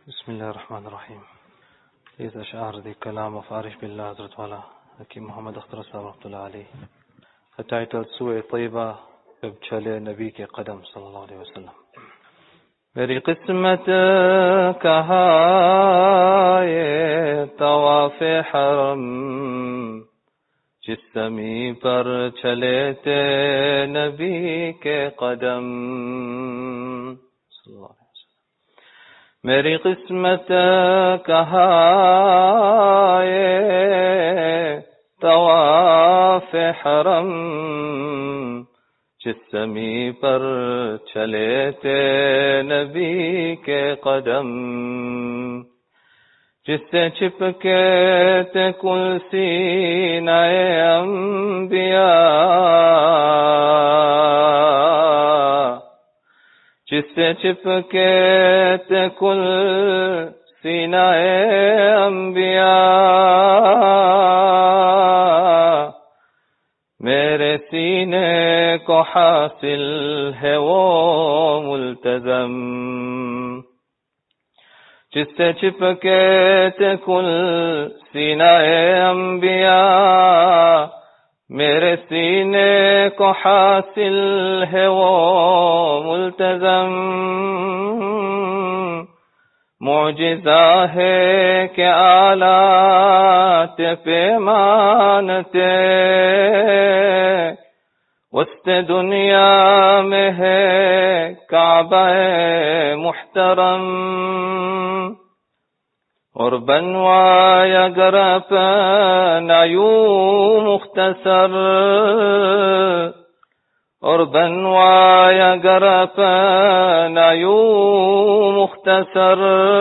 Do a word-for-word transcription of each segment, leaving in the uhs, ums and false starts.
بسم الله الرحمن الرحیم. یہ اشعار دی کلام و فارش باللہ حضرت والا حکیم محمد اختر صاحب رحمۃ اللہ علیہ ٹائٹل سوئے طیبہ جب چلے نبی کے قدم صلی اللہ علیہ وسلم. میری قسمت کہا یہ طواف حرم جس سمی پر چلے تھے نبی کے قدم صلی اللہ علیہ وسلم. میری قسمت کہا یہ طواف حرم جس سمی پر چلے تھے نبی کے قدم جس سے چھپ کے تھے کل سینہ انبیاء جس سے چھپ کے تھے کل سینہ انبیاء. میرے سینے کو حاصل ہے وہ ملتزم جس سے چھپ کے تھے کل سینہ انبیاء. میرے سینے کو حاصل ہے وہ ملتزم. معجزہ ہے کہ آلات پیمانتے وسط دنیا میں ہے کعبہ محترم. اور بنوایا گر اپنا یوں مختصر اور بنوایا گر اپنا یوں مختصر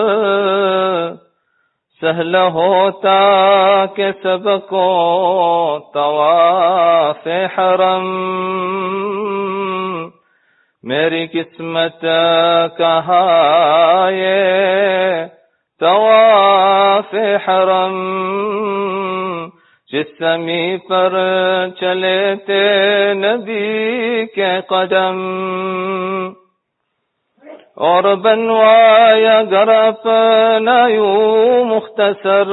سہل ہوتا کہ سب کو طواف حرم. میری قسمت کہا یہ طواف حرم جس سمی پر چلے تھے نبی کے قدم. اور بنوایا گر اپنا یوں مختصر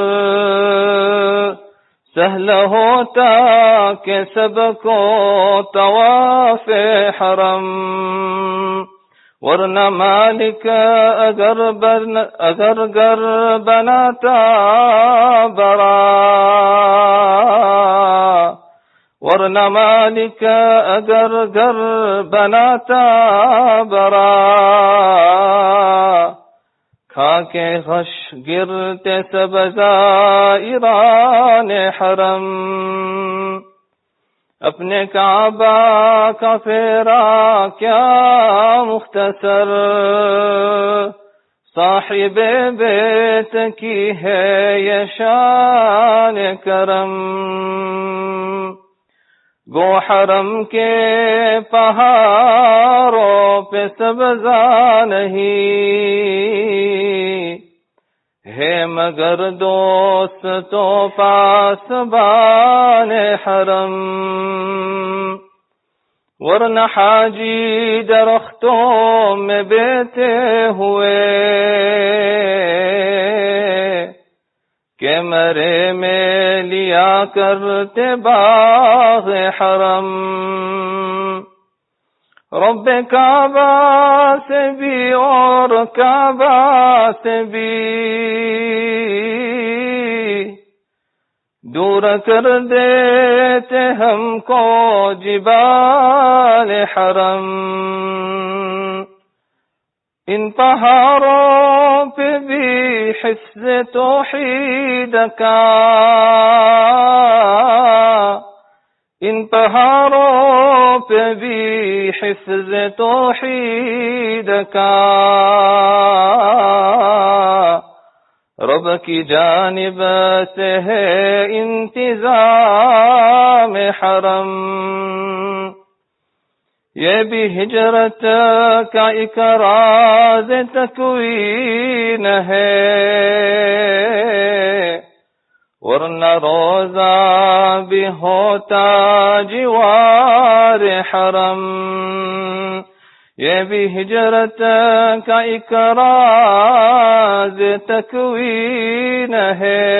سہل ہوتا کہ سب کو طواف حرم. ورنہ مالک اگر بن اگر گر بناتا بڑا ورنہ مالک اگر گر بناتا بڑا کھا کے غش گرتے سب زائران حرم. اپنے کعبہ کا پھیرا کیا مختصر صاحب بیت کی ہے یہ شان کرم. گو حرم کے پہاڑوں پہ سبزہ نہیں ہے مگر دوست تو پاس بان حرم. ورنہ حاجی درختوں میں بیٹھے ہوئے کہ مرے میں لیا کرتے باغ حرم. رب کعبہ سے بھی اور کعبہ سے بھی دور کر دیتے ہم کو جبال حرم. ان پہاڑوں پہ بھی حفظ توحید کا ان پہاڑوں پہ بھی حفظ توحید کا رب کی جانب سے ہے انتظام حرم. یہ بھی ہجرت کا ایک راز تکوین ہے ورنہ روزہ بھی ہوتا جوار حرم. یہ بھی ہجرت کا اقراض تکوین ہے،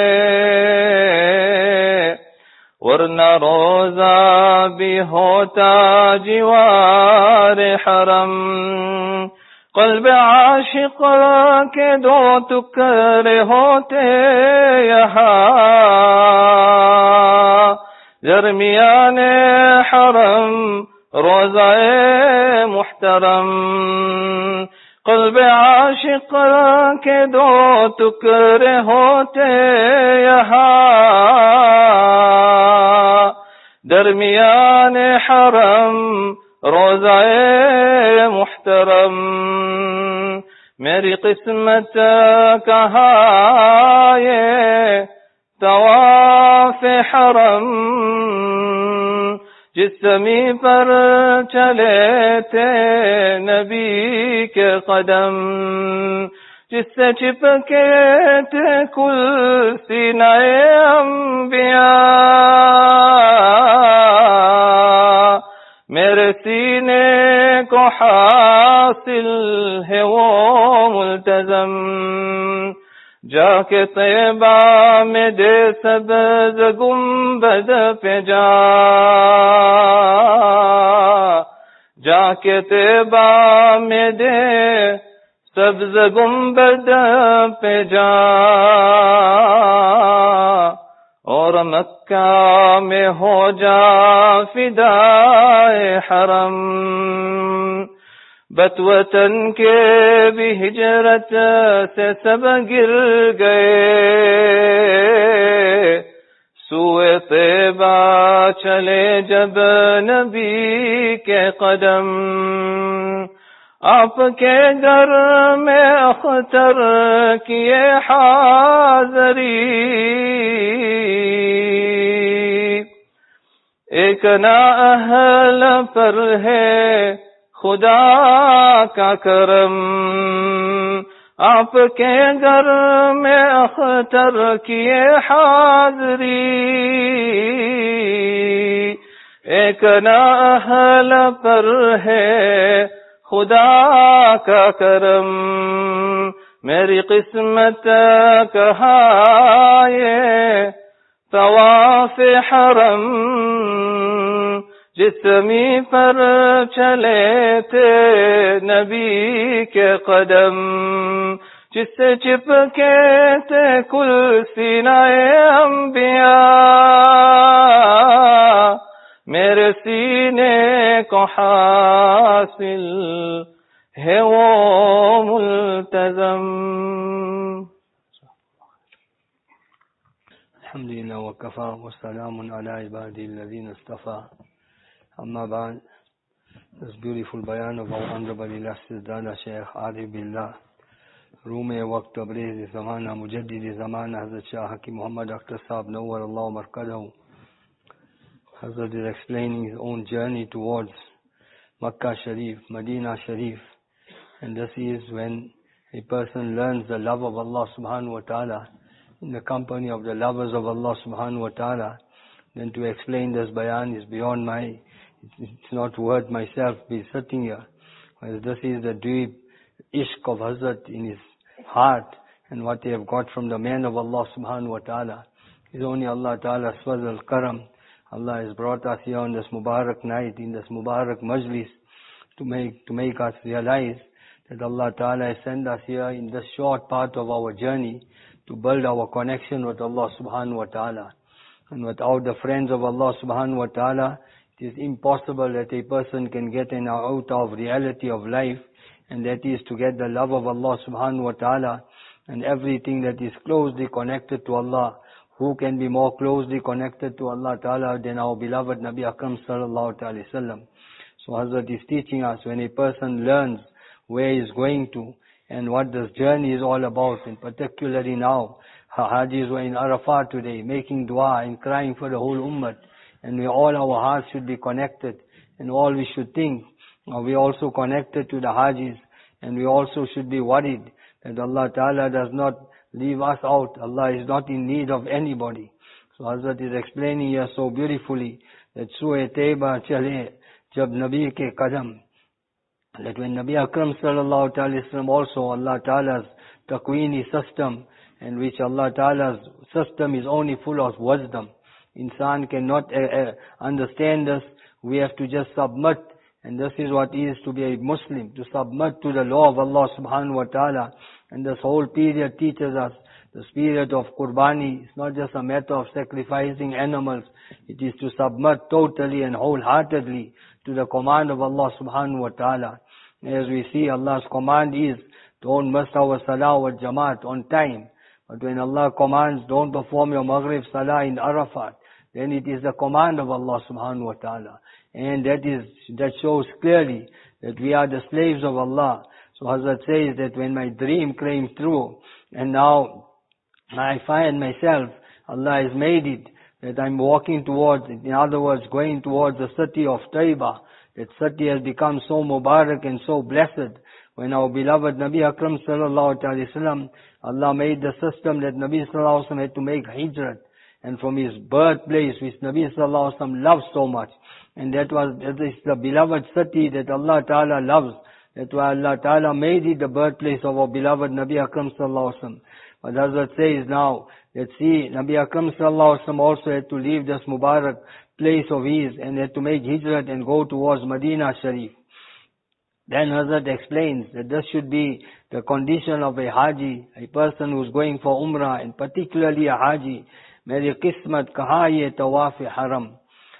ورنہ روزہ بھی ہوتا جوار حرم، قلب عاشق کے دو ٹکڑے ہوتے یہاں، درمیان حرم روزہ محترم، قلب عاشق کے دو ٹکڑے ہوتے یہاں، درمیان حرم روزہ محترم، میری قسمت کہاں یہ طواف حرم، جس زمین پر چلے تھے نبی کے قدم، جس سے چپکے تھے کل سینہ انبیاء، میرے سینے کو حاصل ہے وہ ملتزم، جا کے طیبہ میں دے سبز گنبد پہ جا، جا کے طیبہ میں دے سبز گنبد پہ جا، اور مکہ میں ہو جا فدائے حرم، بتوطن کے بھی ہجرت سے سب گر گئے، سوئے طیبہ چلے جب نبی کے قدم، آپ کے گھر میں اختر کیے حاضری، ایک نااہل پر ہے خدا کا کرم، آپ کے گھر میں اختر کیے حاضری، ایک نااہل پر ہے خدا کا کرم، میری قسمت کہاں یہ طواف حرم، جس زمین پر چلے تھے نبی کے قدم، جس سے چپکے تھے کل سینہ انبیاء، میرے سینے کو حاصل ہے وہ ملتزم۔ الحمدللہ وکفا والسلام علی عبادی الذین اصطفیٰ، اما بعد. This beautiful bayan of our honorable illustrious Dada Shaykh Arif Billah, روم وقت تبریز زمانہ مجدد زمانہ حضرت شاہ حکیم محمد ڈاکٹر صاحب نور اللہ مرکزہ. Hazrat is explaining his own journey towards Makkah Sharif, Medina Sharif, and this is when a person learns the love of Allah subhanahu wa ta'ala in the company of the lovers of Allah subhanahu wa ta'ala. Then to explain this bayan is beyond my, it's not worth myself be sitting here. Whereas this is the deep ishq of Hazrat in his heart and what they have got from the man of Allah subhanahu wa ta'ala. It's only Allah ta'ala's fazl al-karam. Allah has brought us here on this Mubarak night, in this Mubarak majlis, to make to make us realize that Allah Ta'ala has sent us here in this short part of our journey to build our connection with Allah Subhanahu wa Ta'ala. And without the friends of Allah Subhanahu wa Ta'ala, it is impossible that a person can get an out of reality of life, and that is to get the love of Allah Subhanahu wa Ta'ala and everything that is closely connected to Allah. Who can be more closely connected to Allah Ta'ala than our beloved Nabi Akram Sallallahu Alaihi Wasallam? So Hazrat is teaching us, when a person learns where he is going to and what this journey is all about, and particularly now, Hajis were in Arafat today, making dua and crying for the whole ummah, and we all our hearts should be connected, and all we should think, we also connected to the Hajis, and we also should be worried that Allah Ta'ala does not leave us out. Allah is not in need of anybody. So Hazrat is explaining here so beautifully that Su'e Taiba chale jab Nabi ke qadam. that when Nabi Akram sallallahu alayhi wa sallam also Allah Ta'ala's taqweeni system, in which Allah Ta'ala's system is only full of wisdom. Insan cannot uh, uh, understand this. We have to just submit, and this is what is to be a Muslim, to submit to the law of Allah subhanahu wa ta'ala. And this whole period teaches us the spirit of Qurbani. It's not just a matter of sacrificing animals. It is to submit totally and wholeheartedly to the command of Allah subhanahu wa ta'ala. As we see, Allah's command is, don't miss our salah or jamaat on time. But when Allah commands, don't perform your Maghrib salah in Arafat, then it is the command of Allah subhanahu wa ta'ala. And that is, that shows clearly that we are the slaves of Allah. So Hazrat says that when my dream came true, and now I find myself, Allah has made it, that I'm walking towards, in other words, going towards the city of Taibah. That city has become so Mubarak and so blessed. When our beloved Nabi Akram sallallahu alayhi wa sallam, Allah made the system that Nabi sallallahu alayhi wa sallam had to make hijrat. And from his birthplace, which Nabi sallallahu alayhi wa sallam loves so much. And that was, that is the beloved city that Allah Ta'ala loves. That's why Allah Ta'ala made it the birthplace of our beloved Nabi Akram sallallahu alayhi wa sallam. But Hazrat says now, that see, Nabi Akram sallallahu alayhi wa sallam also had to leave this Mubarak place of his and had to make hijrat and go towards Medina Sharif. Then Hazrat explains that this should be the condition of a Haji, a person who's going for Umrah, and particularly a Haji. Meri qismat kaha ye tawaf haram.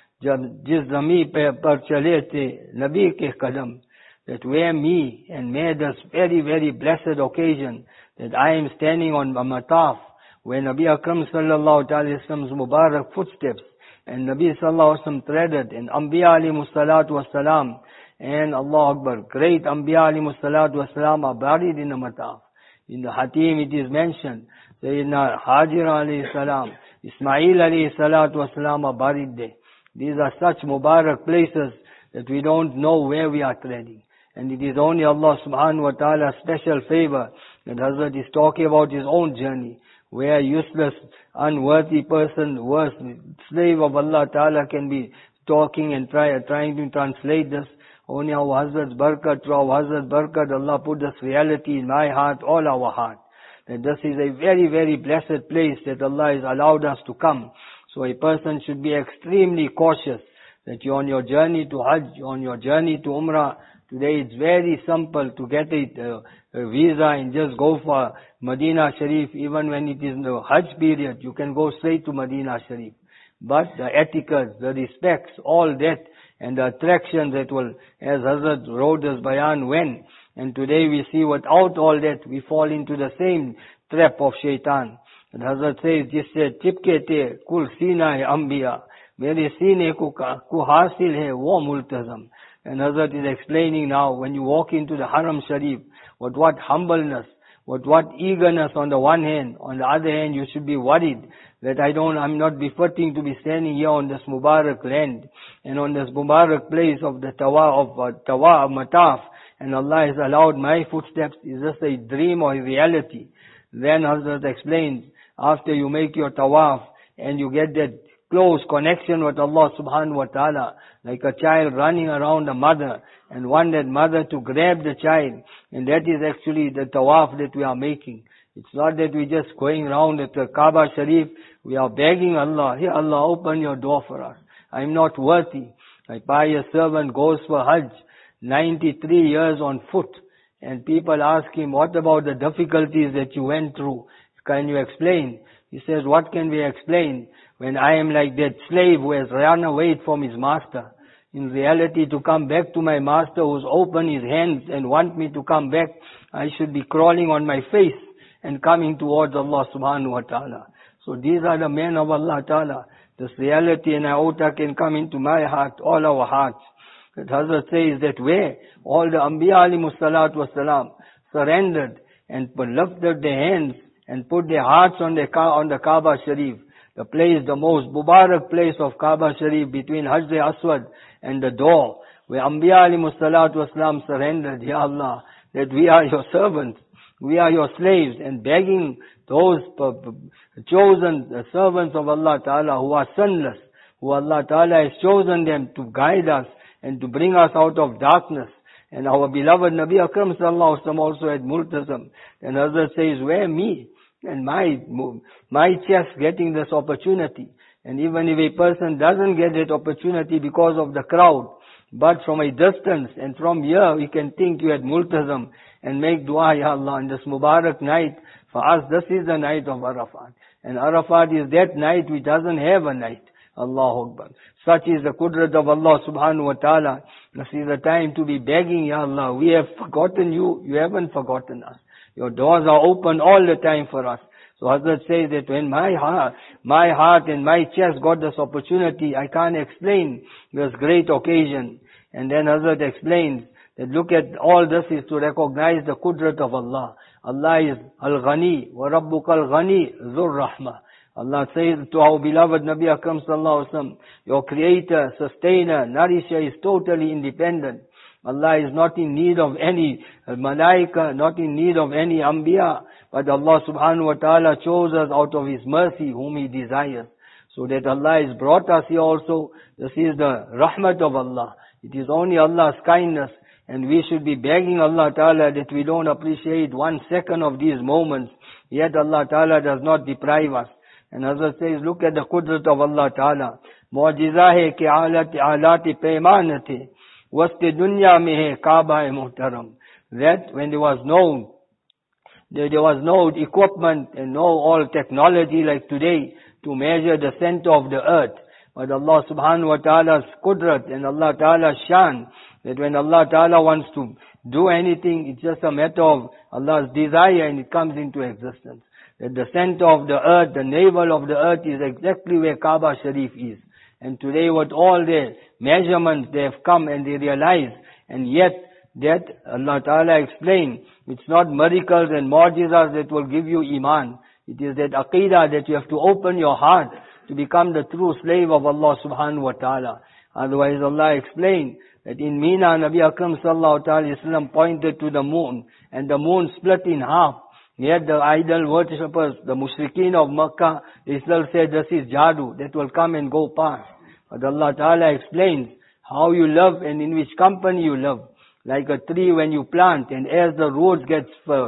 Jab jis zami pe par chale the Nabi ke qadam, that where me and may this very, very blessed occasion that I am standing on a mataf, where Nabi Akram sallallahu alayhi wa sallam's Mubarak footsteps, and Nabi sallallahu alayhi wa sallam treaded, and Anbiya alayhimu salatu wa salam, and Allah Akbar, great Anbiya alayhimu salatu wa salam are buried in the mataf. In the Hatim it is mentioned, Sayyidina Hajar alayhi salam, Ismail alayhi salatu wa salam are buried there. These are such Mubarak places that we don't know where we are treading. And it is only Allah subhanahu wa ta'ala's special favor that Hazrat is talking about his own journey, where a useless, unworthy person, worse, slave of Allah Ta'ala can be talking and try, trying to translate this. Only our Hazrat's barakat, through our Hazrat's barakat, Allah put this reality in my heart, all our heart. That this is a very, very blessed place that Allah has allowed us to come. So a person should be extremely cautious that you're on your journey to Hajj, you're on your journey to Umrah. Today it's very simple to get a, uh, a visa and just go for Medina Sharif. Even when it is in the Hajj period, you can go straight to Medina Sharif. But the etiquette, the respects, all that, and the attraction that will, as Hazrat wrote this bayan when, and today we see without all that, we fall into the same trap of shaitan. And Hazrat says, jisse chipke te kul sina hai ambiya, mere sine ko ko hasil hai wo multazam. And Hazrat is explaining now, when you walk into the Haram Sharif, what what humbleness, what what eagerness on the one hand, on the other hand you should be worried that I don't, I'm not befitting to be standing here on this Mubarak land and on this Mubarak place of the Tawa of uh, Tawa of Mataf, and Allah has allowed my footsteps. Is this a dream or a reality? Then Hazrat explains, after you make your Tawaf and you get that close connection with Allah subhanahu wa ta'ala, like a child running around a mother and want that mother to grab the child, and that is actually the Tawaf that we are making. It's not that we're just going around at the Kaaba Sharif. We are begging Allah, hey Allah, open your door for us. I'm not worthy. My pious servant goes for Hajj, ninety-three years on foot, and people ask him, what about the difficulties that you went through? Can you explain? He says, what can we explain when I am like that slave who has run away from his master? In reality, to come back to my master who's opened his hands and want me to come back, I should be crawling on my face and coming towards Allah subhanahu wa ta'ala. So these are the men of Allah Ta'ala. This reality and iota can come into my heart, all our hearts. That Hazrat says that where all the Anbiya alayhimu salatu wa salam surrendered and lifted their hands and put their hearts on the, on the Kaaba Sharif, the place, the most Mubarak place of Kaaba Sharif between Hajr Aswad and the door, where Anbiya alayhimu salatu wa salam surrendered, Ya Allah, that we are your servants. We are your slaves, and begging those chosen servants of Allah Ta'ala who are sinless, who Allah Ta'ala has chosen them to guide us and to bring us out of darkness And our beloved Nabi Akram sallallahu alaihi wasallam also had multazam. And Hazrat says, where me? And my, my chest getting this opportunity. And even if a person doesn't get that opportunity because of the crowd, but from a distance and from here we can think you had multazam and make dua, Ya Allah, in this Mubarak night. For us, this is the night of Arafat. And Arafat is that night which doesn't have a night. Allahu Akbar. Such is the qudrat of Allah subhanahu wa ta'ala. This is the time to be begging, Ya Allah, we have forgotten you, you haven't forgotten us. Your doors are open all the time for us. So Hazrat says that when my heart, my heart and my chest got this opportunity, I can't explain this great occasion. And then Hazrat explains that look at all this is to recognize the qudrat of Allah. Allah is Al-Ghani, wa Rabbuka Al-Ghani, Zur Rahmah. Allah says to our beloved Nabi Akram sallallahu alaihi wasallam, your creator, sustainer, nourisher is totally independent. Allah is not in need of any malaika, not in need of any anbiya, but Allah subhanahu wa ta'ala chose us out of His mercy whom He desires. So that Allah has brought us here also, this is the rahmat of Allah. It is only Allah's kindness, and we should be begging Allah ta'ala that we don't appreciate one second of these moments, yet Allah ta'ala does not deprive us. And Hazrat says, look at the qudrat of Allah ta'ala. Mu'jiza hai ke alati alati payman the. Waste dunya mein hai Kaaba hai muhtaram. That when there was no, there, there was no equipment and no all technology like today to measure the center of the earth. But Allah subhanahu wa ta'ala's qudrat and Allah ta'ala's shan, that when Allah ta'ala wants to do anything, it's just a matter of Allah's desire and it comes into existence. That the center of the earth, the navel of the earth is exactly where Kaaba Sharif is. And today with all their measurements, they have come and they realize, and yet that Allah Ta'ala explained, it's not miracles and mu'jizas that will give you iman. It is that aqidah that you have to open your heart to become the true slave of Allah Subhanahu wa Ta'ala. Otherwise Allah explained that in Mina, Nabi Akram Sallallahu Alaihi Wasallam pointed to the moon, and the moon split in half. Yet the idol worshippers, the mushrikeen of Makkah, they still said this is jadoo, that will come and go past. But Allah Ta'ala explains how you live and in which company you live. Like a tree when you plant, and as the roots get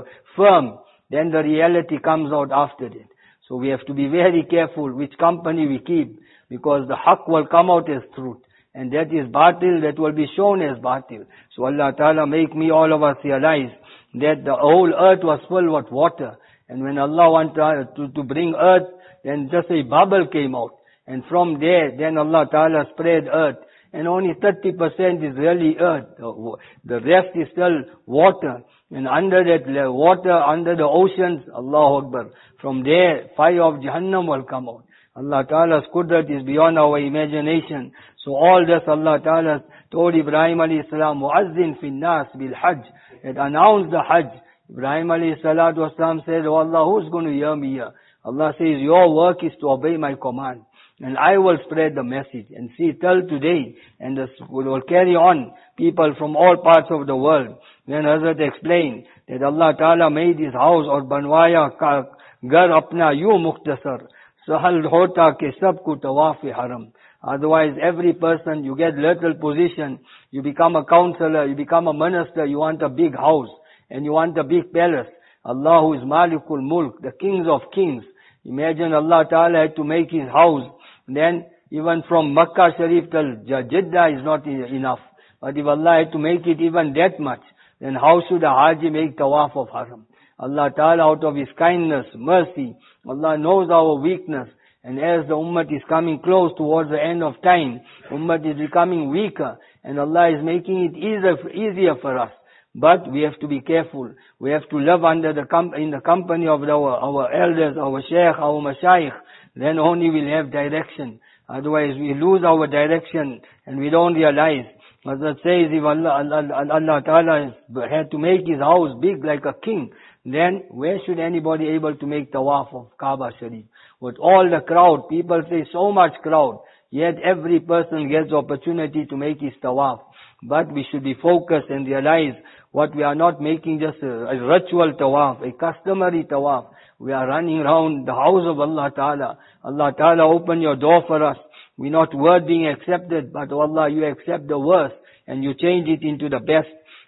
firm, then the reality comes out after it. So we have to be very careful which company we keep, because the haqq will come out as truth. And that is batil, that will be shown as batil. So Allah Ta'ala make me all of us realize that the whole earth was full with water. And when Allah wanted to, to bring earth, then just a bubble came out. And from there, then Allah Ta'ala spread earth. And only thirty percent is really earth. The rest is still water. And under that water, under the oceans, Allahu Akbar. From there, fire of Jahannam will come out. Allah Ta'ala's qudrat is beyond our imagination. So all this Allah Ta'ala told Ibrahim alayhi salam, Mu'azzin fin nas bil hajj. It announced the hajj. Ibrahim alayhi salatu wasalam said, oh Allah, who's going to hear me here? Allah says, your work is to obey my command. And I will spread the message. And see, till today, and this will carry on, people from all parts of the world. Then Hazrat explained that Allah Ta'ala made his house, or banwaya ka gar apna yu mukhtasar. Sahal hota ke sabku tawafi haram. Otherwise, every person, you get little position, you become a counselor, you become a minister, you want a big house, and you want a big palace. Allah who is Malikul Mulk, the kings of kings. Imagine Allah Ta'ala had to make his house. Then, even from Makkah Sharif till Jeddah is not enough. But if Allah had to make it even that much, then how should a Haji make tawaf of haram? Allah Ta'ala out of His kindness, mercy, Allah knows our weakness. And as the ummah is coming close towards the end of time, ummah is becoming weaker, and Allah is making it easier, easier for us. But we have to be careful. We have to live under the com- in the company of our, our elders, our shaykh, our mashayikh. Then only we'll have direction. Otherwise we lose our direction and we don't realize. As it says, if Allah, Allah, Allah Ta'ala had to make His house big like a king, then where should anybody able to make tawaf of Kaaba Sharif? With all the crowd, people say so much crowd, yet every person gets opportunity to make his tawaf. But we should be focused and realize what we are not making just a, a ritual tawaf, a customary tawaf. We are running around the house of Allah Ta'ala. Allah Ta'ala open your door for us. We're not worth being accepted, but oh Allah, you accept the worst and you change it into the best.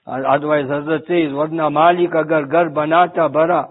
Otherwise, Hazrat says, Varna Malik agar gar banata bara,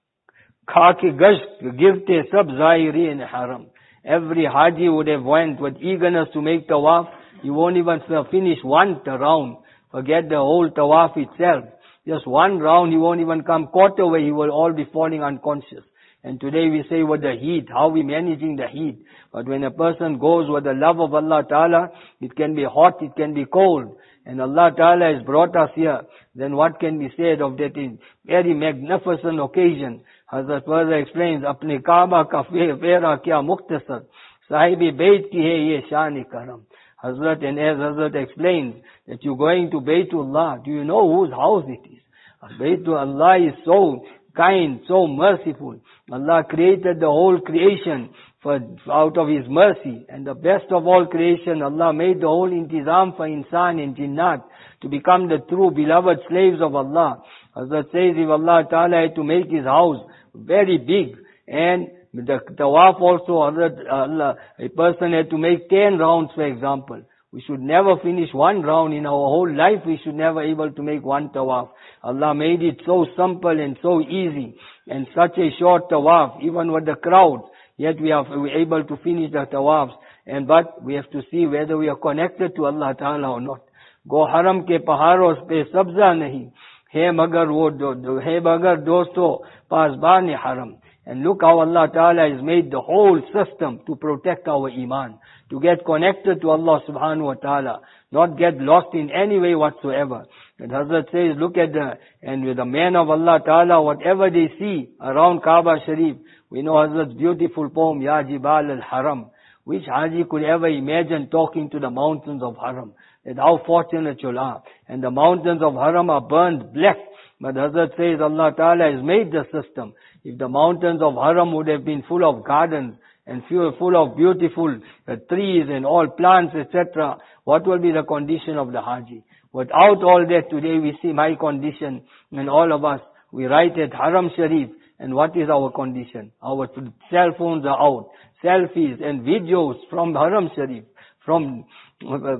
kha ke gasht girte sab zairi in haram. Every Haji would have went with eagerness to make tawaf. You won't even finish one round. Forget the whole tawaf itself. Just one round, he won't even come quarter way, he will all be falling unconscious. And today we say with the heat, how we managing the heat. But when a person goes with the love of Allah Ta'ala, it can be hot, it can be cold. And Allah Ta'ala has brought us here. Then what can be said of that very magnificent occasion? Hazrat further explains, Apne Kaaba ka fera kya mukhtasar, sahibi bayt ki hai ye shan-e karam. Hazrat, and as Hazrat explains, that you're going to Baytullah, do you know whose house it is? Baytullah is so kind, so merciful. Allah created the whole creation for, out of His mercy. And the best of all creation, Allah made the whole intizam for insan and jinnat to become the true beloved slaves of Allah. Hazrat says, if Allah Ta'ala had to make His house very big, and the tawaf also, Allah, a person had to make ten rounds, for example. We should never finish one round in our whole life. We should never able to make one tawaf. Allah made it so simple and so easy, and such a short tawaf, even with the crowd. Yet we are able to finish the tawafs. And but we have to see whether we are connected to Allah Ta'ala or not. Go haram ke paharos pe sabza nahi, hai magar wo do, hai magar dosto pasbaan haram. And look how Allah Ta'ala has made the whole system to protect our iman, to get connected to Allah Subhanahu Wa Ta'ala, not get lost in any way whatsoever. And Hazrat says, look at the, and with the men of Allah Ta'ala, whatever they see around Kaaba Sharif, we know Hazrat's beautiful poem, Ya Jibal al-Haram. Which Haji could ever imagine talking to the mountains of Haram? That how fortunate you are. And the mountains of Haram are burned black. But Hazrat says Allah Ta'ala has made the system. If the mountains of Haram would have been full of gardens and full of beautiful uh, trees and all plants, et cetera, what will be the condition of the Haji? Without all that, today we see my condition, and all of us, we write at Haram Sharif, and what is our condition? Our cell phones are out, selfies and videos from Haram Sharif, from uh,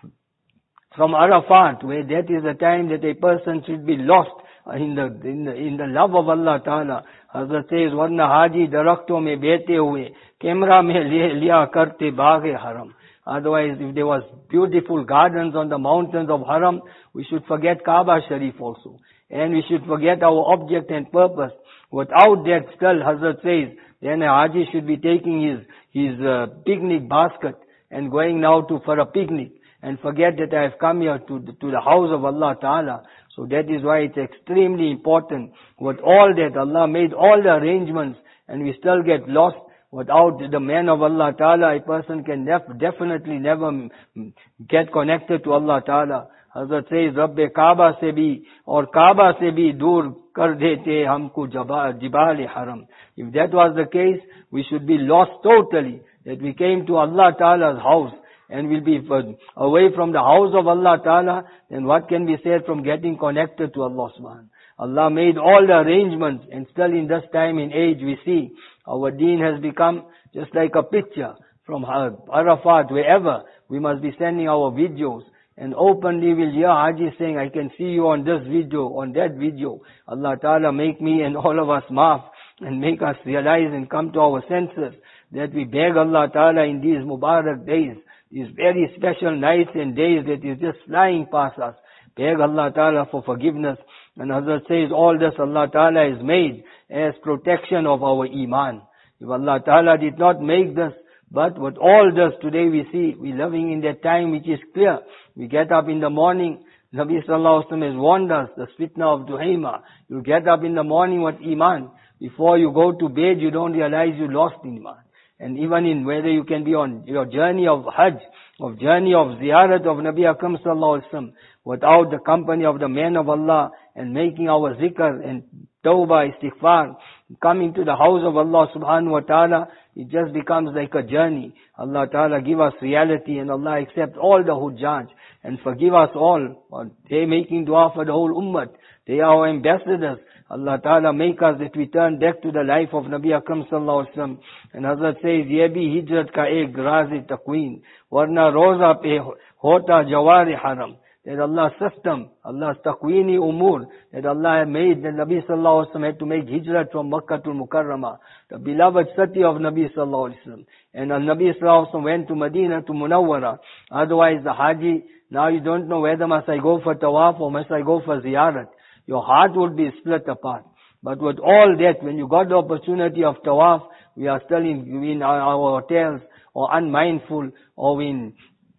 from Arafat, where that is the time that a person should be lost in the in the in the love of Allah Ta'ala. Hazrat says, "Warna Haji darakton mein bete hue, camera mein liya karte baag-e haram." Otherwise, if there was beautiful gardens on the mountains of Haram, we should forget Kaaba Sharif also, and we should forget our object and purpose. Without that, still Hazrat says, then a Haji should be taking his his uh, picnic basket and going now to for a picnic, and forget that I have come here to the, to the house of Allah Ta'ala. So that is why it's extremely important. With all that, Allah made all the arrangements, and we still get lost. Without the man of Allah Ta'ala, a person can def- definitely never get connected to Allah Ta'ala. Hazrat says, Rabbe Kaaba se bhi, or Kaaba se bhi dur kar dete humko jibal haram. If that was the case, we should be lost totally. That we came to Allah Ta'ala's house, and will be away from the house of Allah Ta'ala, then what can be said from getting connected to Allah Subhanahu? Allah made all the arrangements, and still in this time and age we see our deen has become just like a picture from Arafat, wherever. We must be sending our videos, and openly will hear Haji saying, I can see you on this video, on that video. Allah Ta'ala make me and all of us maaf, and make us realize and come to our senses that we beg Allah Ta'ala in these Mubarak days, these very special nights and days that is just flying past us. Beg Allah Ta'ala for forgiveness. And Hazrat says all this Allah Ta'ala has made as protection of our Iman. If Allah Ta'ala did not make this, but with all this today we see, we living in that time which is clear. We get up in the morning, Nabi Sallallahu Alaihi Wasallam has warned us, the fitna of Duhaima. You get up in the morning with Iman. Before you go to bed, you don't realize you lost Iman. And even in whether you can be on your journey of Hajj, of journey of ziyarat of Nabi Akram Sallallahu Alaihi Wasallam, without the company of the men of Allah, and making our zikr and tawbah, istighfar, coming to the house of Allah Subhanahu Wa Ta'ala, it just becomes like a journey. Allah Ta'ala give us reality, and Allah accept all the hujjaj, and forgive us all. They making dua for the whole ummah. They are our ambassadors. Allah Ta'ala make us that we turn back to the life of Nabi Akram Sallallahu Alaihi Wasallam. And Hazrat says, Ye bhi hijrat ka ek razi taqween, warna roza pe hota jawari haram. that Allah's system, Allah's taqweeni umur, that Allah had made, that Nabi sallallahu alaihi wasallam had to make hijrat from Makkah to Mukarramah, the beloved city of Nabi sallallahu alaihi wasallam. And uh, Nabi sallallahu alaihi wasallam went to Medina to Munawwara. Otherwise the Haji, now you don't know whether must I go for tawaf or must I go for ziyarat. Your heart would be split apart. But with all that, when you got the opportunity of tawaf, we are still in, in our, our hotels, or unmindful, or in,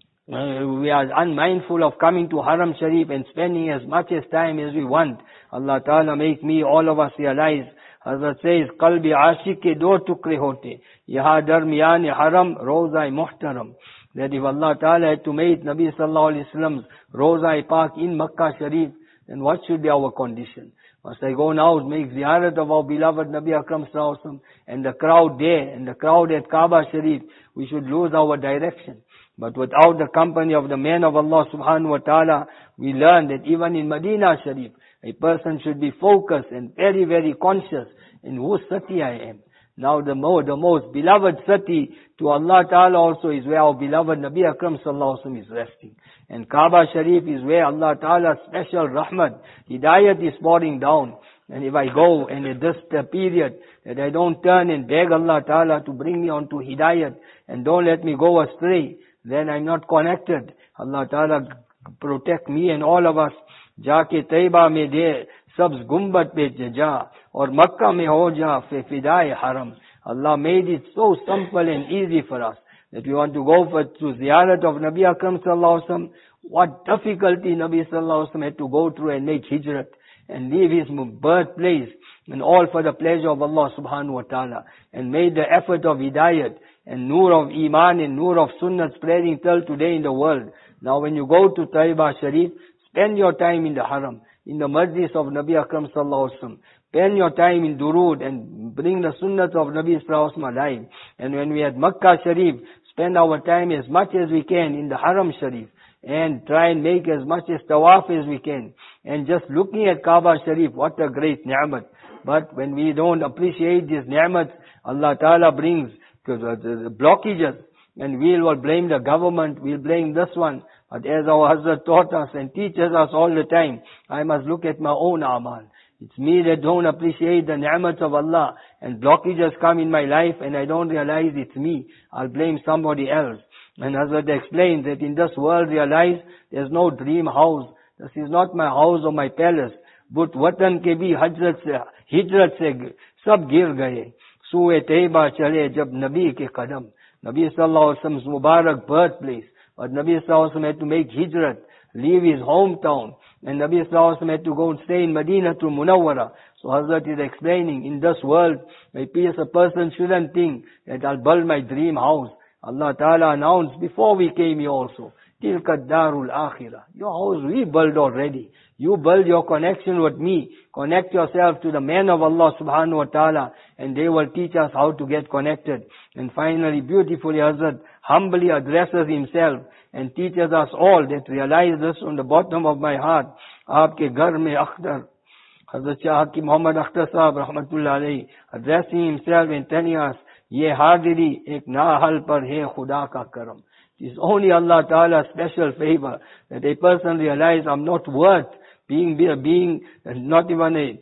uh, we are unmindful of coming to Haram Sharif and spending as much as time as we want. Allah Ta'ala make me, all of us realize, Hazrat says, Qalbi aashik ke do tukre hote, yaha darmiyan haram, roza muhtaram. That if Allah Ta'ala had to make Nabi Sallallahu Alaihi Wasallam's Roza Park in Makkah Sharif, then what should be our condition? Must I go now make ziyarat of our beloved Nabi Akram Sallallahu Alaihi Wasallam, and the crowd there, and the crowd at Kaaba Sharif, we should lose our direction. But without the company of the man of Allah Subhanahu Wa Ta'ala, we learn that even in Medina Sharif, a person should be focused and very, very conscious in whose city I am. Now the more, the most beloved city to Allah Ta'ala also is where our beloved Nabi Akram Sallallahu Alaihi Wasallam is resting. And Kaaba Sharif is where Allah Ta'ala's special rahmat, hidayat is pouring down. And if I go and at this period that I don't turn and beg Allah Ta'ala to bring me onto hidayat and don't let me go astray, then I'm not connected. Allah Ta'ala protect me and all of us. Jaake Taiba mein de sabz gumbat pe ja or Makkah mein ho ja fe fidaye haram. Allah made it so simple and easy for us that we want to go for to ziyarat of Nabi Akram Sallallahu Alaihi Wasallam. What difficulty Nabi Sallallahu Alaihi Wasallam had to go through and make hijrat and leave his birthplace, and all for the pleasure of Allah Subhanahu Wa Ta'ala, and made the effort of hidayat and nur of iman and nur of sunnah spreading till today in the world. Now when you go to Taiba Sharif, spend your time in the haram, in the majlis of Nabi Akram Sallallahu Alaihi Wasallam. Spend your time in durood and bring the sunnahs of Nabi Sallallahu Alaihi Wasallam alive. And when we at Makkah Sharif, spend our time as much as we can in the Haram Sharif. And try and make as much as tawaf as we can. And just looking at Kaaba Sharif, what a great ni'mat. But when we don't appreciate these ni'mats, Allah Ta'ala brings blockages. And we will blame the government, we'll blame this one. But as our Hazrat taught us and teaches us all the time, I must look at my own amal. It's me that don't appreciate the ni'mats of Allah, and blockages come in my life and I don't realize it's me. I'll blame somebody else. And Hazrat explains that in this world realize there's no dream house. This is not my house or my palace. But watan ke bhi hajrat se, hijrat se sab gir gaye. Suwe Taiba chale jab Nabi ke qadam. Nabi Sallallahu Alaihi Wasallam's Mubarak birthplace. But Nabi Sallallahu Alaihi Wasallam had to make hijrat, leave his hometown. And Nabi Sallallahu Alaihi Wasallam had to go and stay in Medina to Munawwara. So Hazrat is explaining, in this world, a person shouldn't think that I'll build my dream house. Allah Ta'ala announced before we came here also, Tilka Darul Akhirah. Your house we built already. You build your connection with me. Connect yourself to the man of Allah Subhanahu Wa Ta'ala, and they will teach us how to get connected. And finally, beautifully, Hazrat humbly addresses himself and teaches us all that realize this from the bottom of my heart. Aapke ghar mein Akhtar, Hazrat Shah Hakim Muhammad Akhtar Sahab Rahmatullah Alayhi, addressing himself and telling us, Ye hardiri ek nahal par hai Khuda ka karam. It is only Allah Ta'ala's special favor that a person realize I'm not worth being, being not even a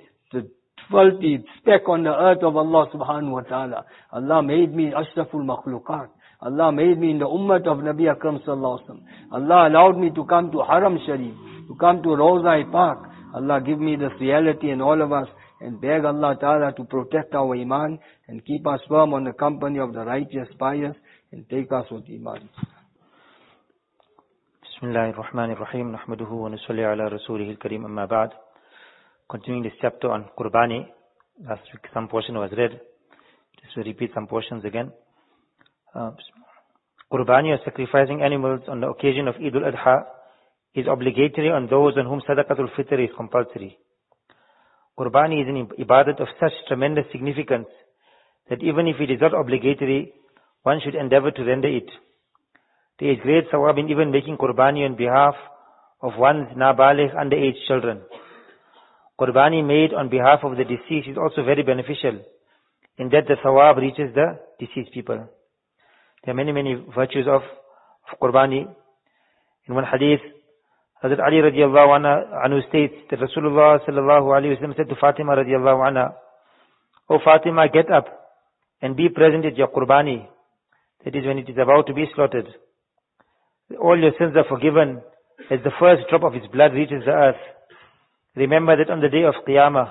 filthy speck on the earth of Allah Subhanahu Wa Ta'ala. Allah made me ashraful makhluqat. Allah made me in the ummah of Nabi Akram Sallallahu Alaihi Wasallam. Allah allowed me to come to Haram Sharif, to come to Roza Park. Allah give me this reality and all of us, and beg Allah Ta'ala to protect our iman and keep us firm on the company of the righteous, pious, and take us with iman. Bismillahir Rahmanir Rahim. Nahmaduhu wa nusalli ala rasulihil kareem, amma ba'd. Continuing this chapter on Qurbani. Last week some portion was read. Just to repeat some portions again. Uh, Qurbani, or sacrificing animals on the occasion of Eid al-Adha, is obligatory on those on whom Sadaqatul Fitr is compulsory. Qurbani is an ibadat of such tremendous significance that even if it is not obligatory, one should endeavor to render it. There is great sawab in even making Qurbani on behalf of one's nabaligh underage children. Qurbani made on behalf of the deceased is also very beneficial, in that the sawab reaches the deceased people. There are many, many virtues of, of Qurbani. In one hadith, Hazrat Ali radiallahu anhu states that Rasulullah sallallahu alayhi wa sallam said to Fatima radiallahu anha, "O Fatima, get up and be present at your qurbani." That is when it is about to be slaughtered. All your sins are forgiven as the first drop of its blood reaches the earth. Remember that on the day of Qiyamah,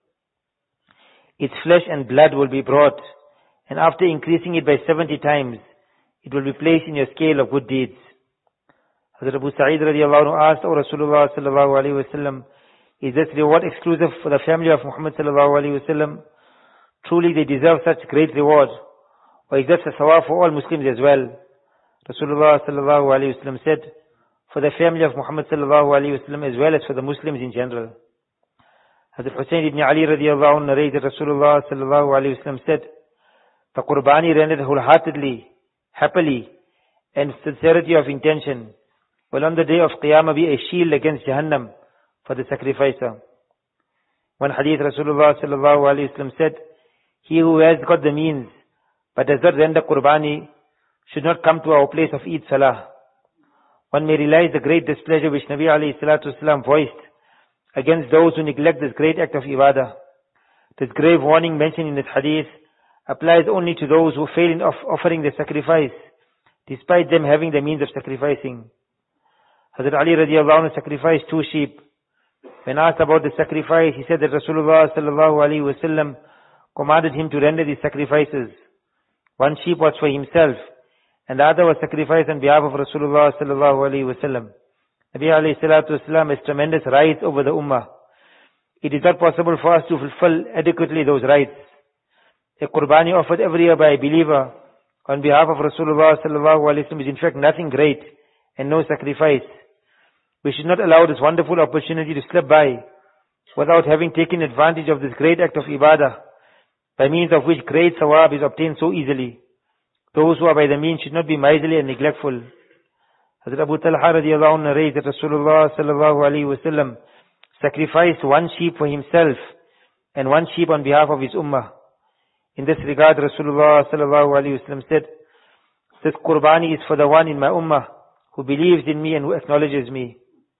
its flesh and blood will be brought, and after increasing it by seventy times, it will be placed in your scale of good deeds. Hazrat Abu Sa'id radiallahu anhu asked, "O Rasulullah sallallahu alayhi wa sallam, is this reward exclusive for the family of Muhammad sallallahu alayhi wa sallam? Truly they deserve such great reward. Or is that a sawab for all Muslims as well?" Rasulullah sallallahu alayhi wa sallam said, "For the family of Muhammad sallallahu alayhi wa sallam as well as for the Muslims in general." Hazrat Hussain ibn Ali radiallahu anhu narrated Rasulullah sallallahu alayhi wa sallam said, "The qurbani rendered wholeheartedly, happily, and sincerity of intention will on the day of Qiyamah be a shield against Jahannam for the sacrificer." One hadith Rasulullah sallallahu alayhi wa sallam said, "He who has got the means but does not render qurbani should not come to our place of Eid Salah." One may realize the great displeasure which Nabi alayhi salatu wasalam voiced against those who neglect this great act of ibadah. This grave warning mentioned in this hadith applies only to those who fail in off- offering the sacrifice, despite them having the means of sacrificing. Hazrat Ali radiallahu anhu sacrificed two sheep. When asked about the sacrifice, he said that Rasulullah sallallahu alaihi wasallam commanded him to render these sacrifices. One sheep was for himself, and the other was sacrificed on behalf of Rasulullah sallallahu alaihi wasallam. Nabi alayhi salatu wasalam has tremendous rights over the ummah. It is not possible for us to fulfill adequately those rights. A qurbani offered every year by a believer on behalf of Rasulullah sallallahu alaihi wasallam is in fact nothing great and no sacrifice. We should not allow this wonderful opportunity to slip by without having taken advantage of this great act of ibadah, by means of which great sawab is obtained so easily. Those who are by the means should not be miserly and neglectful. Hazrat Abu Talha radiallahu anhu narrates that Rasulullah sallallahu alaihi wasallam sacrificed one sheep for himself and one sheep on behalf of his ummah. In this regard, Rasulullah sallallahu alaihi wasallam said, "This qurbani is for the one in my ummah who believes in me and who acknowledges me."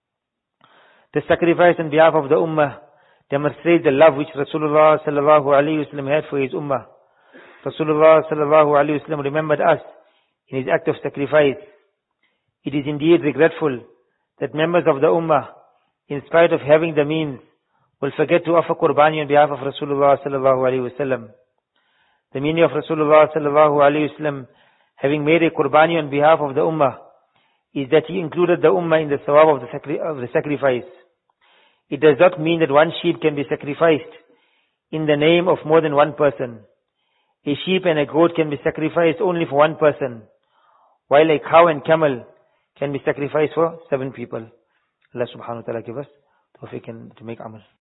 The sacrifice on behalf of the ummah demonstrates the love which Rasulullah sallallahu alaihi wasallam had for his ummah. Rasulullah sallallahu alaihi wasallam remembered us in his act of sacrifice. It is indeed regretful that members of the ummah, in spite of having the means, will forget to offer qurbani on behalf of Rasulullah sallallahu alaihi wasallam. The meaning of Rasulullah sallallahu alaihi wasallam having made a qurbani on behalf of the ummah is that he included the ummah in the sawab of the, sacri- of the sacrifice. It does not mean that one sheep can be sacrificed in the name of more than one person. A sheep and a goat can be sacrificed only for one person, while a cow and camel can be sacrificed for seven people. Allah subhanahu wa ta'ala give us tawfiq to make amal.